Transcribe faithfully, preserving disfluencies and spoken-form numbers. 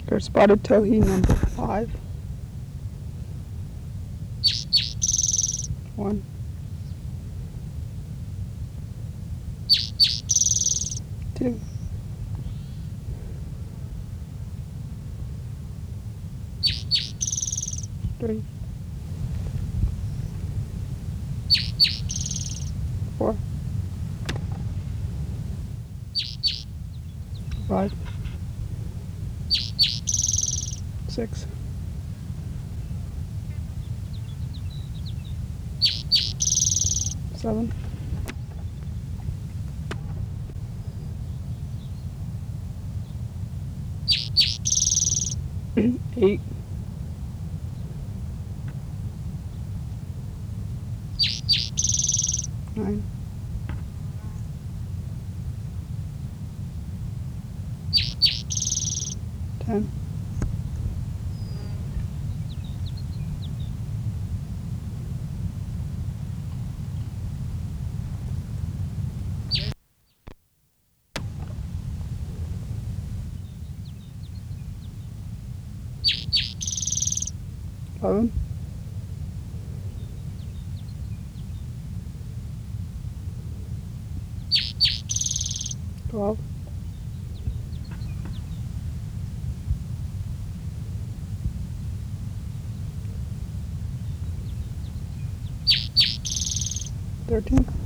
For spotted towhee number five. One. Two. Three. Four. Five. Six. Seven. Eight. Nine. Ten. Eleven. Twelve. Thirteen.